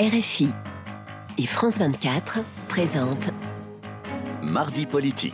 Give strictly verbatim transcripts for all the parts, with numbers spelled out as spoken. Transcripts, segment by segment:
R F I et France vingt-quatre présentent Mardi politique.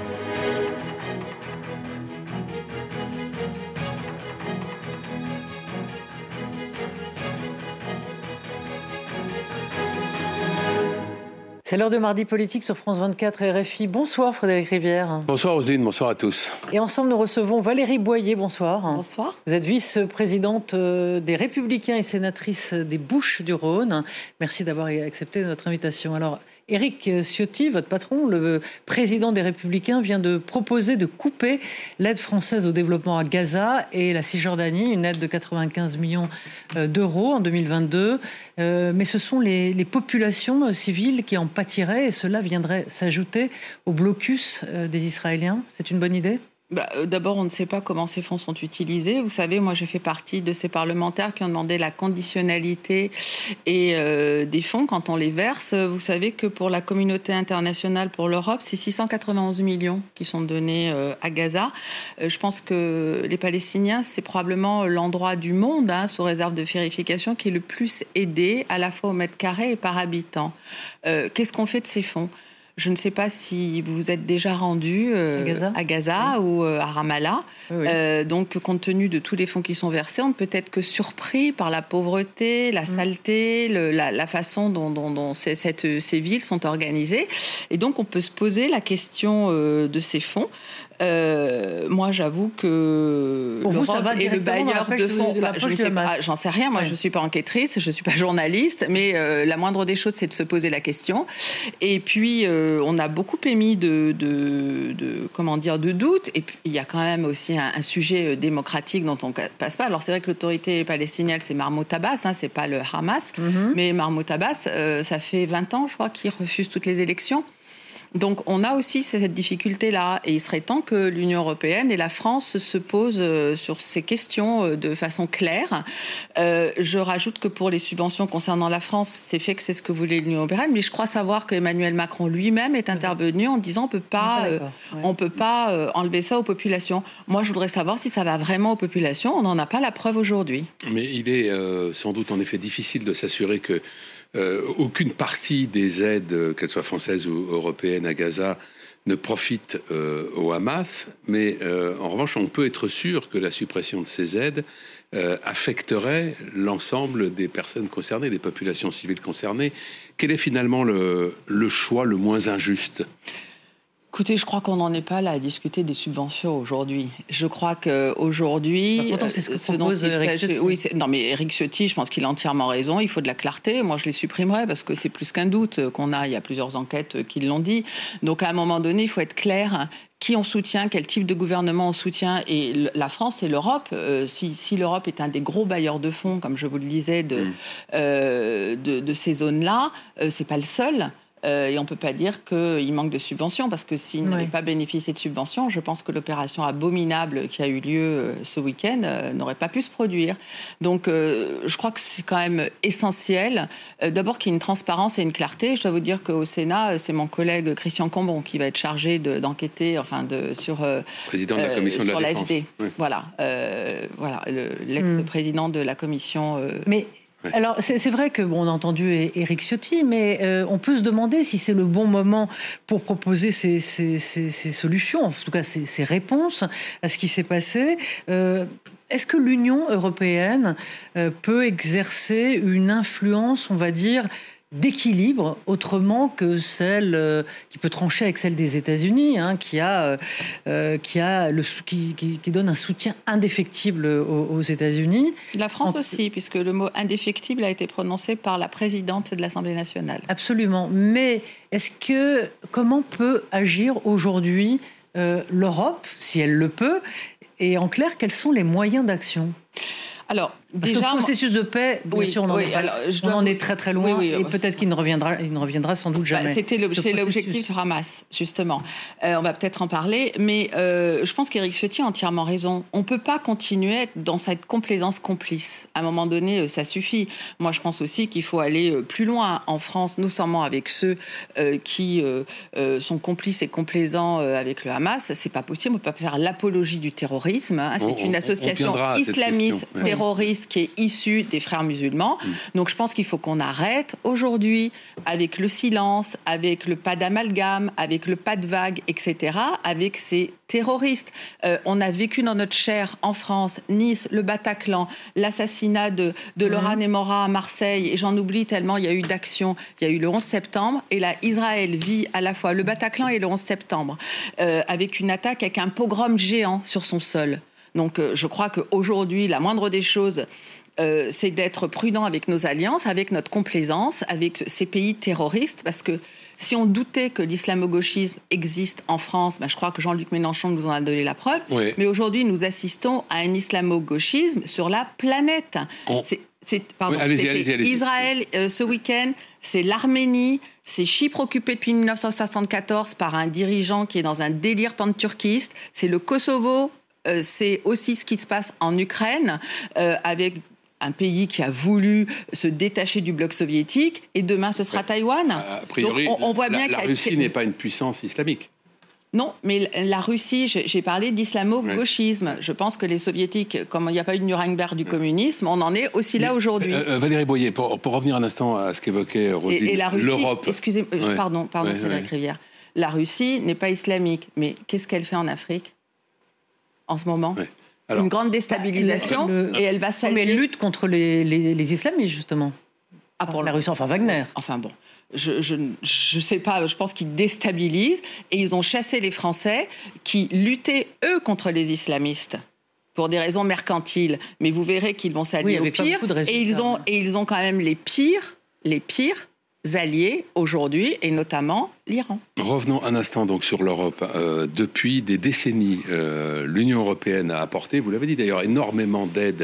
C'est l'heure de Mardi politique sur France vingt-quatre et R F I. Bonsoir Frédéric Rivière. Bonsoir Roselyne, bonsoir à tous. Et ensemble nous recevons Valérie Boyer, bonsoir. Bonsoir. Vous êtes vice-présidente des Républicains et sénatrice des Bouches-du-Rhône. Merci d'avoir accepté notre invitation. Alors, Éric Ciotti, votre patron, le président des Républicains, vient de proposer de couper l'aide française au développement à Gaza et la Cisjordanie, une aide de quatre-vingt-quinze millions d'euros en deux mille vingt-deux. Euh, mais ce sont les, les populations civiles qui en pâtiraient et cela viendrait s'ajouter au blocus des Israéliens. C'est une bonne idée ? Bah, euh, d'abord, on ne sait pas comment ces fonds sont utilisés. Vous savez, moi, j'ai fait partie de ces parlementaires qui ont demandé la conditionnalité et euh, des fonds quand on les verse. Vous savez que pour la communauté internationale, pour l'Europe, c'est six cent quatre-vingt-onze millions qui sont donnés euh, à Gaza. Euh, je pense que les Palestiniens, c'est probablement l'endroit du monde, hein, sous réserve de vérification, qui est le plus aidé, à la fois au mètre carré et par habitant. Euh, qu'est-ce qu'on fait de ces fonds ? Je ne sais pas si vous vous êtes déjà rendu euh, à Gaza, à Gaza oui. ou euh, à Ramallah. Oui, oui. Euh, donc, compte tenu de tous les fonds qui sont versés, on ne peut être que surpris par la pauvreté, la saleté, mmh. le, la, la façon dont, dont, dont ces, cette, ces villes sont organisées. Et donc, on peut se poser la question euh, de ces fonds. Euh, moi, j'avoue que pour vous, ça va et le bailleur de fonds, de bah, je ne sais pas, j'en sais rien. Moi, ouais. je ne suis pas enquêtrice, je ne suis pas journaliste, mais euh, la moindre des choses, c'est de se poser la question. Et puis, euh, on a beaucoup émis de, de, de, comment dire, de doutes. Et puis, il y a quand même aussi un, un sujet démocratique dont on ne passe pas. Alors, c'est vrai que l'autorité palestinienne, c'est Mahmoud Abbas, hein, c'est pas le Hamas, mm-hmm. mais Mahmoud Abbas, euh, ça fait vingt ans, je crois, qu'il refuse toutes les élections. Donc, on a aussi cette difficulté-là. Et il serait temps que l'Union européenne et la France se posent sur ces questions de façon claire. Euh, je rajoute que pour les subventions concernant la France, c'est fait que c'est ce que voulait l'Union européenne. Mais je crois savoir qu'Emmanuel Macron lui-même est intervenu en disant on peut pas, euh, ouais. on peut pas euh, enlever ça aux populations. Moi, je voudrais savoir si ça va vraiment aux populations. On n'en a pas la preuve aujourd'hui. Mais il est euh, sans doute en effet difficile de s'assurer que Euh, aucune partie des aides, euh, qu'elles soient françaises ou européennes à Gaza, ne profite euh, au Hamas. Mais euh, en revanche, on peut être sûr que la suppression de ces aides euh, affecterait l'ensemble des personnes concernées, des populations civiles concernées. Quel est finalement le, le choix le moins injuste ? Écoutez, je crois qu'on n'en est pas là à discuter des subventions aujourd'hui. Je crois qu'aujourd'hui... Pourtant, c'est ce que ce propose Éric Ciotti. Oui, non, mais Éric Ciotti, je pense qu'il a entièrement raison. Il faut de la clarté. Moi, je les supprimerais parce que c'est plus qu'un doute qu'on a. Il y a plusieurs enquêtes qui l'ont dit. Donc, à un moment donné, il faut être clair. Qui on soutient, quel type de gouvernement on soutient. Et la France et l'Europe, euh, si, si l'Europe est un des gros bailleurs de fonds, comme je vous le disais, de, mmh. euh, de, de ces zones-là, euh, c'est pas le seul. Euh, et on ne peut pas dire qu'il manque de subventions, parce que s'il oui. n'avait pas bénéficié de subventions, je pense que l'opération abominable qui a eu lieu euh, ce week-end euh, n'aurait pas pu se produire. Donc euh, je crois que c'est quand même essentiel, euh, d'abord qu'il y ait une transparence et une clarté. Je dois vous dire qu'au Sénat, c'est mon collègue Christian Cambon qui va être chargé de, d'enquêter enfin, de, sur, euh, président de la commission euh, de la défense. Oui. Voilà, euh, voilà le, l'ex-président mmh. de la commission... Euh, Mais... Oui. Alors, c'est, c'est vrai que bon, on a entendu Éric Ciotti, mais euh, on peut se demander si c'est le bon moment pour proposer ces, ces, ces, ces solutions, en tout cas ces, ces réponses à ce qui s'est passé. Euh, est-ce que l'Union européenne euh, peut exercer une influence, on va dire, d'équilibre autrement que celle euh, qui peut trancher avec celle des États-Unis, hein, qui a euh, qui a le qui, qui, qui donne un soutien indéfectible aux, aux États-Unis. La France en... aussi, puisque le mot indéfectible a été prononcé par la présidente de l'Assemblée nationale. Absolument. Mais est-ce que comment peut agir aujourd'hui euh, l'Europe, si elle le peut, et en clair, quels sont les moyens d'action ? Alors, Parce déjà, que le processus de paix, bien oui, sûr, on en, oui, est, alors, je on dois... en est très très loin, oui, oui, et peut-être qu'il ne reviendra, il ne reviendra sans doute jamais. Bah, c'était le, c'est l'objectif du Hamas, justement. Euh, on va peut-être en parler, mais euh, je pense qu'Éric Ciotti a entièrement raison. On ne peut pas continuer dans cette complaisance complice. À un moment donné, ça suffit. Moi, je pense aussi qu'il faut aller plus loin en France, notamment avec ceux euh, qui euh, euh, sont complices et complaisants euh, avec le Hamas. C'est pas possible. On ne peut pas faire l'apologie du terrorisme. Hein. C'est on, une association islamiste, ouais. terroriste, terroriste qui est issu des frères musulmans. Mmh. Donc je pense qu'il faut qu'on arrête aujourd'hui avec le silence, avec le pas d'amalgame, avec le pas de vague, et cetera, avec ces terroristes. Euh, on a vécu dans notre chair en France, Nice, le Bataclan, l'assassinat de, de mmh. Laura Nemora à Marseille, et j'en oublie tellement il y a eu d'actions. Il y a eu le onze septembre, et là, Israël vit à la fois le Bataclan et le onze septembre, euh, avec une attaque, avec un pogrom géant sur son sol. Donc euh, je crois qu'aujourd'hui, la moindre des choses, euh, c'est d'être prudent avec nos alliances, avec notre complaisance, avec ces pays terroristes, parce que si on doutait que l'islamo-gauchisme existe en France, ben je crois que Jean-Luc Mélenchon nous en a donné la preuve, oui. mais aujourd'hui, nous assistons à un islamo-gauchisme sur la planète. On... C'est, c'est, pardon, oui, allez-y, allez-y, allez-y. Israël, euh, ce week-end, c'est l'Arménie, c'est Chypre occupée depuis dix-neuf cent soixante-quatorze par un dirigeant qui est dans un délire panturquiste, c'est le Kosovo, euh, c'est aussi ce qui se passe en Ukraine, euh, avec un pays qui a voulu se détacher du bloc soviétique, et demain ce sera Taïwan. A priori, donc on, on voit la, bien la Russie n'est pas une puissance islamique. Non, mais la Russie, j'ai parlé d'islamo-gauchisme. Ouais. Je pense que les soviétiques, comme il n'y a pas eu de Nuremberg du communisme, on en est aussi là aujourd'hui. Euh, euh, Valérie Boyer, pour, pour revenir un instant à ce qu'évoquait Roselyne, et, et la Russie, l'Europe... Excusez-moi, ouais. pardon, pardon, ouais, Frédéric ouais. Rivière. La Russie n'est pas islamique, mais qu'est-ce qu'elle fait en Afrique en ce moment ouais. Alors, une grande déstabilisation, le, et elle va saluer... Mais elle lutte contre les, les, les islamistes, justement. Ah, pour la Russie, enfin Wagner. Enfin bon, je je je sais pas, je pense qu'ils déstabilisent, et ils ont chassé les Français qui luttaient, eux, contre les islamistes pour des raisons mercantiles. Mais vous verrez qu'ils vont s'allier oui, au pire, et ils ont et ils ont quand même les pires, les pires alliés aujourd'hui, et notamment l'Iran. Revenons un instant donc sur l'Europe. Euh, depuis des décennies, euh, l'Union européenne a apporté, vous l'avez dit d'ailleurs, énormément d'aide,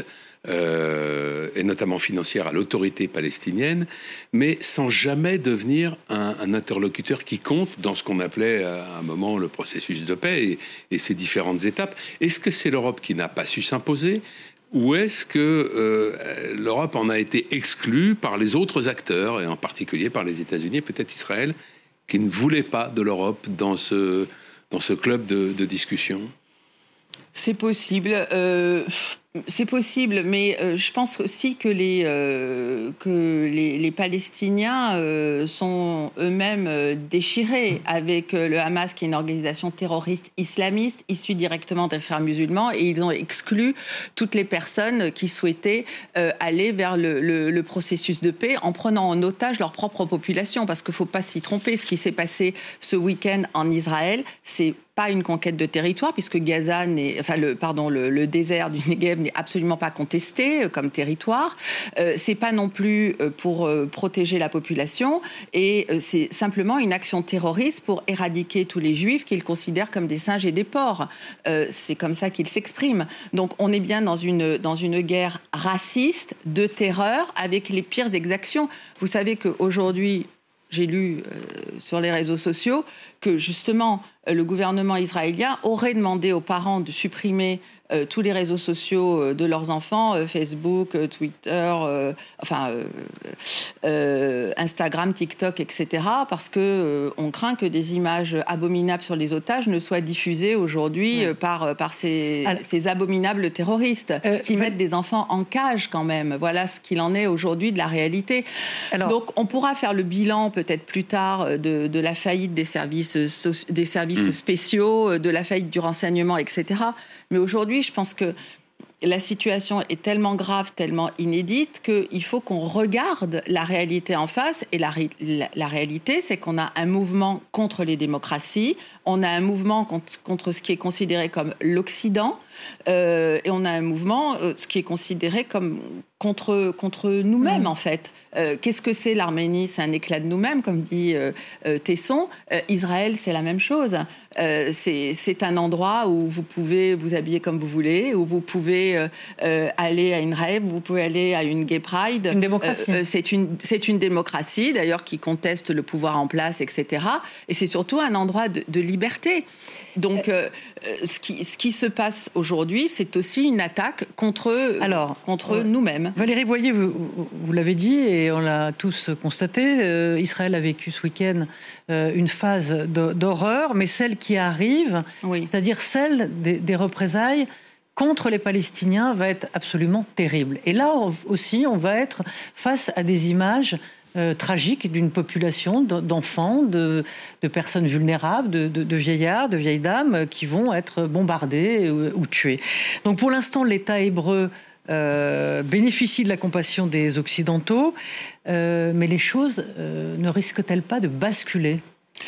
euh, et notamment financière, à l'autorité palestinienne, mais sans jamais devenir un, un interlocuteur qui compte dans ce qu'on appelait à un moment le processus de paix et, et ses différentes étapes. Est-ce que c'est l'Europe qui n'a pas su s'imposer ? Ou est-ce que euh, l'Europe en a été exclue par les autres acteurs, et en particulier par les États-Unis et peut-être Israël, qui ne voulaient pas de l'Europe dans ce, dans ce club de, de discussion ? C'est possible. Euh, c'est possible, mais euh, je pense aussi que les, euh, que les, les Palestiniens euh, sont eux-mêmes euh, déchirés avec euh, le Hamas, qui est une organisation terroriste islamiste issue directement des frères musulmans, et ils ont exclu toutes les personnes qui souhaitaient euh, aller vers le, le, le processus de paix en prenant en otage leur propre population, parce qu'il ne faut pas s'y tromper. Ce qui s'est passé ce week-end en Israël, c'est pas une conquête de territoire, puisque Gaza n'est, enfin le, pardon, le, le désert du Negev n'est absolument pas contesté comme territoire. Euh, c'est pas non plus pour euh, protéger la population, et euh, c'est simplement une action terroriste pour éradiquer tous les juifs qu'ils considèrent comme des singes et des porcs. Euh, c'est comme ça qu'ils s'expriment. Donc on est bien dans une, dans une guerre raciste, de terreur, avec les pires exactions. Vous savez qu'aujourd'hui, j'ai lu euh, sur les réseaux sociaux que justement euh, le gouvernement israélien aurait demandé aux parents de supprimer euh, tous les réseaux sociaux euh, de leurs enfants, euh, Facebook, euh, Twitter, euh, enfin euh, euh, Instagram, TikTok, et cetera, parce que euh, on craint que des images abominables sur les otages ne soient diffusées aujourd'hui ouais. euh, par par ces, Alors, ces abominables terroristes euh, qui euh, mettent des enfants en cage quand même. Voilà ce qu'il en est aujourd'hui de la réalité. Alors, donc on pourra faire le bilan peut-être plus tard de, de la faillite des services des services mmh. spéciaux, de la faillite du renseignement, et cetera. Mais aujourd'hui, je pense que la situation est tellement grave, tellement inédite, qu'il faut qu'on regarde la réalité en face. Et la, la, la réalité, c'est qu'on a un mouvement contre les démocraties, on a un mouvement contre, contre ce qui est considéré comme l'Occident, euh, et on a un mouvement, euh, ce qui est considéré comme contre, contre nous-mêmes, mmh. en fait. Euh, qu'est-ce que c'est l'Arménie ? C'est un éclat de nous-mêmes, comme dit euh, euh, Tesson. Euh, Israël, c'est la même chose. Euh, c'est, c'est un endroit où vous pouvez vous habiller comme vous voulez, où vous pouvez euh, euh, aller à une rave, vous pouvez aller à une gay pride. Une démocratie. Euh, euh, c'est, une, c'est une démocratie, d'ailleurs, qui conteste le pouvoir en place, et cetera. Et c'est surtout un endroit de, de liberté. Donc, euh, ce, qui, ce qui se passe aujourd'hui, c'est aussi une attaque contre, Alors, contre euh, nous-mêmes. Valérie Boyer, vous, vous l'avez dit, et on l'a tous constaté, euh, Israël a vécu ce week-end euh, une phase de, d'horreur, mais celle qui arrive, oui. c'est-à-dire celle des, des représailles contre les Palestiniens va être absolument terrible. Et là on, aussi, on va être face à des images euh, tragiques d'une population d'enfants, de, de personnes vulnérables, de, de, de vieillards, de vieilles dames qui vont être bombardés ou, ou tués. Donc pour l'instant, l'État hébreu Euh, bénéficie de la compassion des Occidentaux, euh, mais les choses euh, ne risquent-elles pas de basculer ?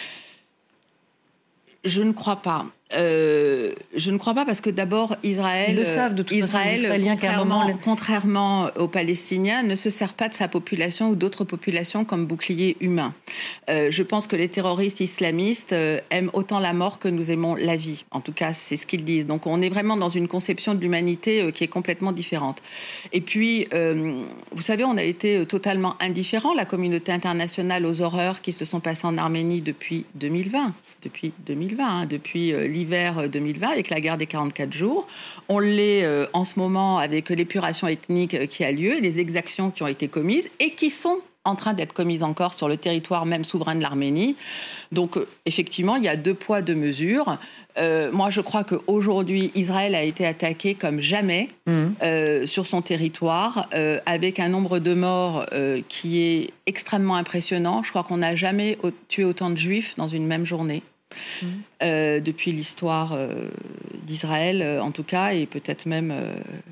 Je ne crois pas. Euh, je ne crois pas parce que d'abord Israël, Ils le savent, de toute Israël façon, les contrairement, moment... contrairement aux Palestiniens, ne se sert pas de sa population ou d'autres populations comme bouclier humain. Euh, je pense que les terroristes islamistes euh, aiment autant la mort que nous aimons la vie. En tout cas, c'est ce qu'ils disent. Donc on est vraiment dans une conception de l'humanité euh, qui est complètement différente. Et puis, euh, vous savez, on a été totalement indifférent, la communauté internationale, aux horreurs qui se sont passées en Arménie depuis deux mille vingt. Depuis deux mille vingt, hein, depuis euh, l'hiver deux mille vingt, avec la guerre des quarante-quatre jours. On l'est euh, en ce moment avec l'épuration ethnique euh, qui a lieu, et les exactions qui ont été commises et qui sont en train d'être commises encore sur le territoire même souverain de l'Arménie. Donc, euh, effectivement, il y a deux poids, deux mesures. Euh, moi, je crois qu'aujourd'hui, Israël a été attaqué comme jamais mmh. euh, sur son territoire, euh, avec un nombre de morts euh, qui est extrêmement impressionnant. Je crois qu'on n'a jamais au- tué autant de Juifs dans une même journée. Mmh. Euh, depuis l'histoire euh, d'Israël, euh, en tout cas, et peut-être même euh,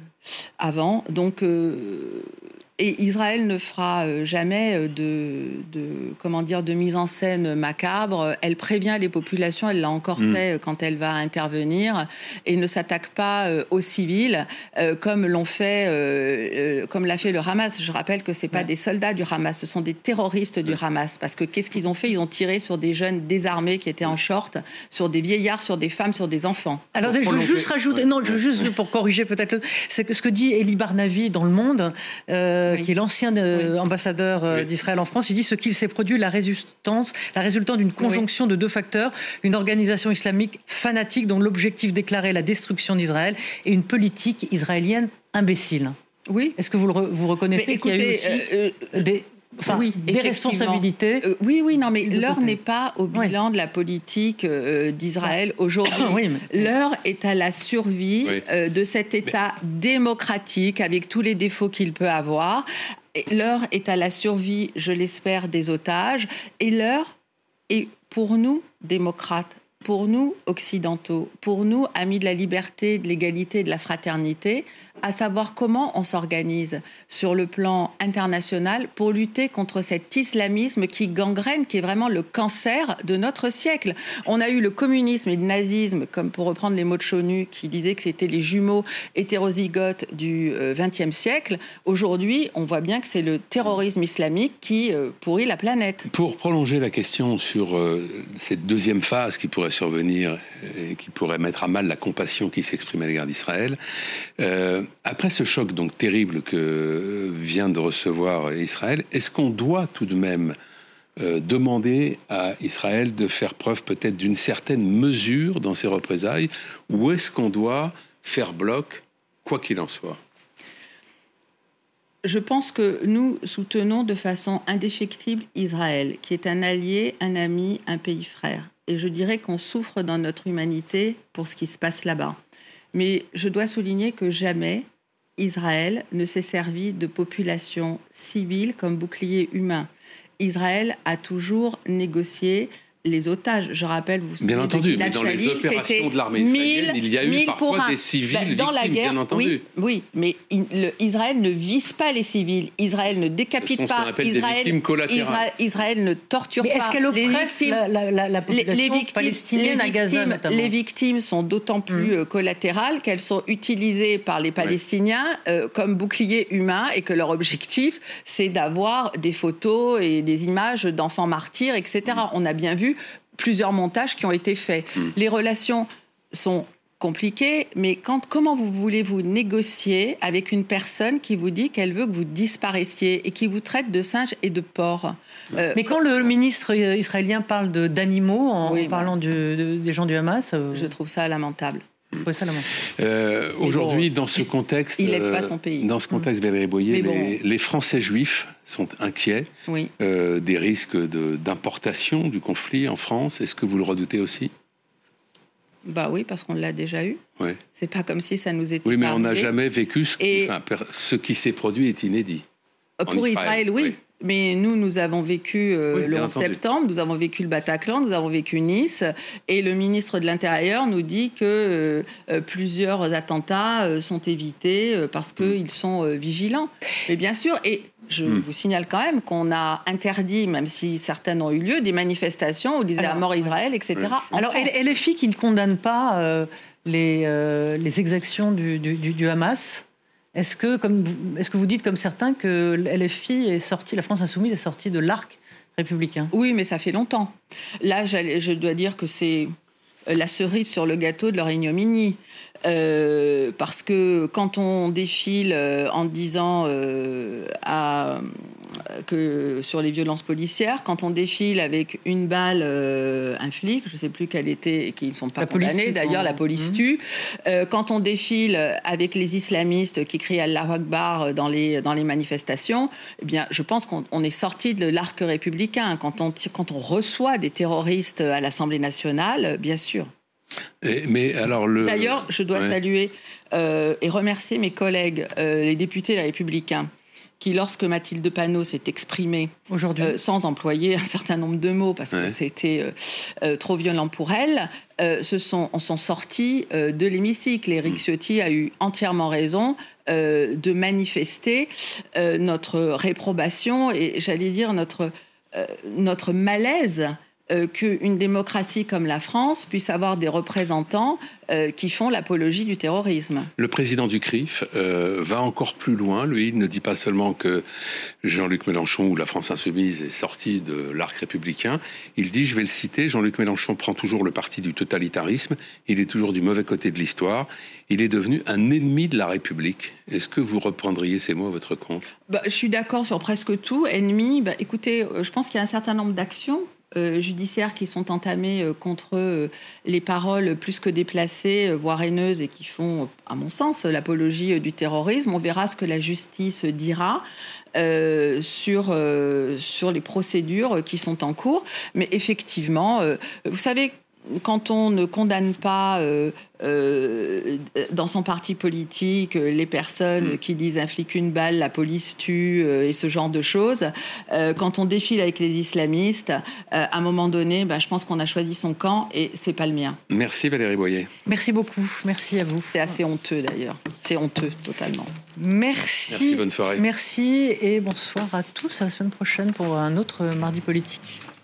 avant. Donc... Euh, Et Israël ne fera jamais de, de, comment dire, de mise en scène macabre. Elle prévient les populations, elle l'a encore mmh. fait quand elle va intervenir, et ne s'attaque pas aux civils euh, comme l'ont fait, euh, comme l'a fait le Hamas. Je rappelle que c'est pas ouais. des soldats du Hamas, ce sont des terroristes du Hamas. Parce que qu'est-ce qu'ils ont fait ? Ils ont tiré sur des jeunes désarmés qui étaient en short, sur des vieillards, sur des femmes, sur des enfants. Alors je veux juste rajouter, ouais. non, je veux juste pour corriger peut-être, le, c'est que ce que dit Elie Barnavi dans Le Monde. Euh, Oui. qui est l'ancien euh, oui. ambassadeur euh, oui. d'Israël en France, il dit ce qu'il s'est produit la résistance, la résultant d'une conjonction oui. de deux facteurs, une organisation islamique fanatique dont l'objectif déclaré est la destruction d'Israël et une politique israélienne imbécile. Oui. Est-ce que vous, le re, vous reconnaissez écoutez, qu'il y a eu aussi euh, euh, des... Enfin, oui, des responsabilités. Euh, oui, oui, non, mais l'heure n'est pas au bilan oui. de la politique euh, d'Israël aujourd'hui. Oui, mais... L'heure est à la survie oui. euh, de cet État mais... démocratique avec tous les défauts qu'il peut avoir. Et l'heure est à la survie, je l'espère, des otages. Et l'heure est pour nous, démocrates, pour nous, occidentaux, pour nous, amis de la liberté, de l'égalité, de la fraternité, à savoir comment on s'organise sur le plan international pour lutter contre cet islamisme qui gangrène, qui est vraiment le cancer de notre siècle. On a eu le communisme et le nazisme, comme pour reprendre les mots de Chonu, qui disaient que c'était les jumeaux hétérozygotes du vingtième siècle. Aujourd'hui, on voit bien que c'est le terrorisme islamique qui euh, pourrit la planète. Pour prolonger la question sur euh, cette deuxième phase qui pourrait survenir et qui pourrait mettre à mal la compassion qui s'exprime à l'égard d'Israël, euh, après ce choc donc terrible que vient de recevoir Israël, est-ce qu'on doit tout de même euh, demander à Israël de faire preuve peut-être d'une certaine mesure dans ses représailles, ou est-ce qu'on doit faire bloc, quoi qu'il en soit ? Je pense que nous soutenons de façon indéfectible Israël, qui est un allié, un ami, un pays frère. Et je dirais qu'on souffre dans notre humanité pour ce qui se passe là-bas. Mais je dois souligner que jamais Israël ne s'est servi de population civile comme bouclier humain. Israël a toujours négocié les otages. Je rappelle, vous vous bien entendu, de mais dans les opérations de l'armée israélienne, il y a eu parfois un... des civils dans victimes, la guerre, bien entendu. Oui, oui, mais il, le, Israël ne vise pas les civils. Israël ne décapite ce sont pas. Ce qu'on appelle Israël, des victimes collatérales. Israël, Israël ne torture mais pas. Est-ce qu'elle oppresse victimes, la, la, la, la population les, les victimes, palestinienne les à Gaza, victimes, notamment. Les victimes sont d'autant plus mmh. collatérales qu'elles sont utilisées par les Palestiniens ouais. euh, comme boucliers humains et que leur objectif, c'est d'avoir des photos et des images d'enfants martyrs, et cetera. Mmh. On a bien vu plusieurs montages qui ont été faits. Mmh. Les relations sont compliquées, mais quand, comment vous voulez-vous négocier avec une personne qui vous dit qu'elle veut que vous disparaissiez et qui vous traite de singes et de porcs ? euh, Mais quand le ministre israélien parle de, d'animaux, en, oui, en parlant du, de, des gens du Hamas... Euh... Je trouve ça lamentable. Euh, aujourd'hui, bon, dans ce contexte, il n'aide pas son pays. Dans ce contexte, mmh. Valérie Boyer, bon. les, les Français juifs sont inquiets oui. euh, des risques de, d'importation du conflit en France. Est-ce que vous le redoutez aussi ? Bah oui, parce qu'on l'a déjà eu. Ouais. C'est pas comme si ça nous était Oui, mais pas on n'a arrivé. jamais vécu ce qui, Et- enfin, per- ce qui s'est produit est inédit. Pour Israël, Israël, oui. oui. Mais nous, nous avons vécu euh, Oui, le bien onze entendu. septembre, nous avons vécu le Bataclan, nous avons vécu Nice, et le ministre de l'Intérieur nous dit que euh, euh, plusieurs attentats euh, sont évités euh, parce qu'ils Mm. sont euh, vigilants. Mais bien sûr, et je Mm. vous signale quand même qu'on a interdit, même si certaines ont eu lieu, des manifestations où on disait Alors, à mort Israël, et cetera. en Alors, France. L F I qui ne condamne pas euh, les, euh, les exactions du, du, du- du Hamas, est-ce que, comme, vous- est-ce que vous dites, comme certains, que L F I est sorti, la France Insoumise est sortie de l'arc républicain? Oui, mais ça fait longtemps. Là, j'allais- je dois dire que c'est la cerise sur le gâteau de leur ignominie. Euh, parce que quand on défile euh, en disant euh, à, que sur les violences policières, quand on défile avec une balle, euh, un flic, je ne sais plus quelle était, et qui ne sont pas La police condamnés tue, d'ailleurs, quand- la police Mmh. tue. Euh, quand on défile avec les islamistes qui crient Allahu Akbar dans les, dans les manifestations, eh bien, je pense qu'on on est sorti de l'arc républicain. Quand on, quand on reçoit des terroristes à l'Assemblée nationale, bien sûr. Et- mais alors le. D'ailleurs, je dois Ouais. saluer euh, et remercier mes collègues, euh, les députés Les Républicains, qui, lorsque Mathilde Panot s'est exprimée, Aujourd'hui. euh, sans employer un certain nombre de mots, parce Ouais. que c'était euh, euh, trop violent pour elle, euh, se sont, en sont sortis euh, de l'hémicycle. Éric Mmh. Ciotti a eu entièrement raison euh, de manifester euh, notre réprobation et, j'allais dire, notre, euh, notre malaise euh, qu'une démocratie comme la France puisse avoir des représentants euh, qui font l'apologie du terrorisme. Le président du C R I F euh, va encore plus loin. Lui, il ne dit pas seulement que Jean-Luc Mélenchon ou la France Insoumise est sorti de l'arc républicain. Il dit, je vais le citer, Jean-Luc Mélenchon prend toujours le parti du totalitarisme. Il est toujours du mauvais côté de l'histoire. Il est devenu un ennemi de la République. Est-ce que vous reprendriez ces mots à votre compte? Bah, je suis d'accord sur presque tout. Ennemi, bah, écoutez, euh, je pense qu'il y a un certain nombre d'actions euh, judiciaires qui sont entamées euh, contre euh, les paroles plus que déplacées, euh, voire haineuses, et qui font, à mon sens, l'apologie euh, du terrorisme. On verra ce que la justice dira euh, sur, euh, sur les procédures qui sont en cours. Mais effectivement, euh, vous savez, quand on ne condamne pas euh, euh, dans son parti politique euh, les personnes Mmh. qui disent un flic une balle, la police tue euh, et ce genre de choses, euh, quand on défile avec les islamistes, euh, à un moment donné, ben, je pense qu'on a choisi son camp et c'est pas le mien. Merci Valérie Boyer. Merci beaucoup. Merci à vous. C'est assez honteux d'ailleurs. C'est honteux totalement. Merci. Merci, bonne soirée. Merci et bonsoir à tous. À la semaine prochaine pour un autre Mardi Politique.